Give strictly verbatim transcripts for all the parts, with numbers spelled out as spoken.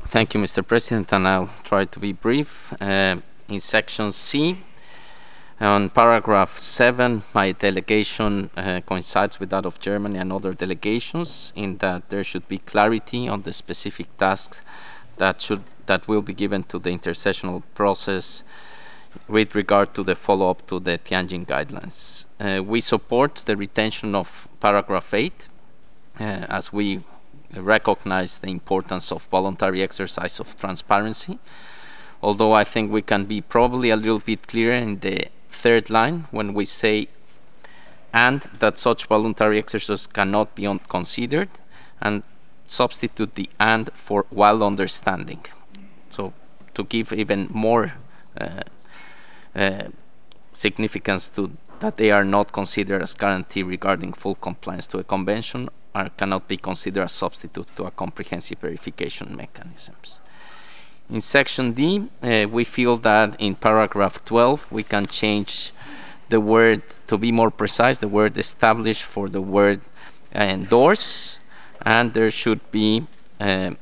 Thank you, Mister President, and I'll try to be brief. Uh, in section C, on paragraph seven, my delegation uh, coincides with that of Germany and other delegations in that there should be clarity on the specific tasks that should that will be given to the intersessional process with regard to the follow-up to the Tianjin guidelines. Uh, we support the retention of paragraph eight uh, as we recognize the importance of voluntary exercise of transparency, although I think we can be probably a little bit clearer in the third line when we say and that such voluntary exercise cannot be considered, and substitute the and for while understanding. So to give even more uh, uh, significance to that they are not considered as guarantee regarding full compliance to a convention or cannot be considered a substitute to a comprehensive verification mechanisms. In section D, uh, we feel that in paragraph twelve we can change the word, to be more precise, the word established for the word uh, endorse, and there should be uh,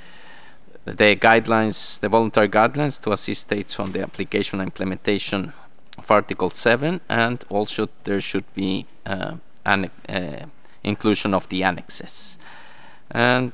the guidelines, the voluntary guidelines to assist states on the application and implementation of Article seven, and also there should be uh, an uh, inclusion of the annexes. And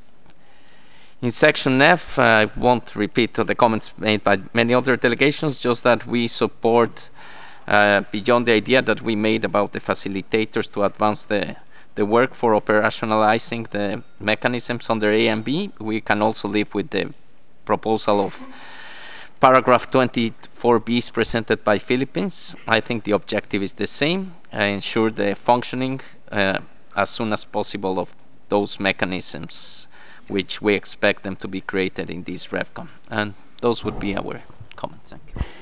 in section F, I won't repeat the comments made by many other delegations, just that we support, uh, beyond the idea that we made about the facilitators to advance the, the work for operationalizing the mechanisms under A and B, we can also live with the proposal of paragraph twenty-four B is presented by Philippines. I think the objective is the same, uh, ensure the functioning uh, as soon as possible of those mechanisms which we expect them to be created in this RevCon. And those would be our comments. Thank you.